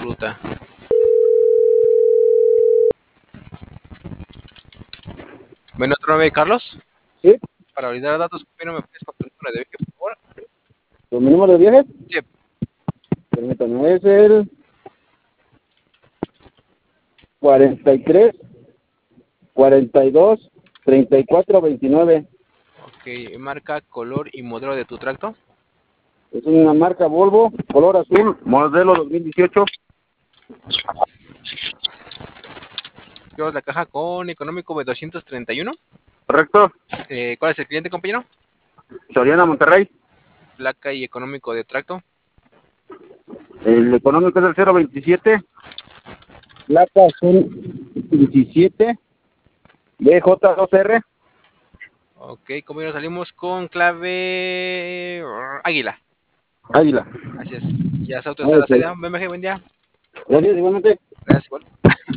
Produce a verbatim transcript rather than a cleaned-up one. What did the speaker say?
ruta. Bueno, otro nueve, Carlos. Sí, Para validar datos, primero me puedes con tu número de viaje, por favor. ¿con mi número de viaje? Sí. Permítame, es el cuarenta y tres, cuarenta y dos, treinta y cuatro, veintinueve. Ok, marca, color y modelo de tu tracto. Es una marca Volvo, color azul, modelo dos mil dieciocho. Llevas la caja con económico de doscientos treinta y uno. Correcto. Eh, ¿Cuál es el cliente, compañero? Soriana, Monterrey. Placa y económico de tracto. El económico es el cero veintisiete. Placas son diecisiete. B J dos R. Ok, compañero, salimos con clave Águila. Águila. Así es. Ya ese auto está en Ah, la ok. salida. B M G, buen día. Gracias, igualmente. Gracias, igual.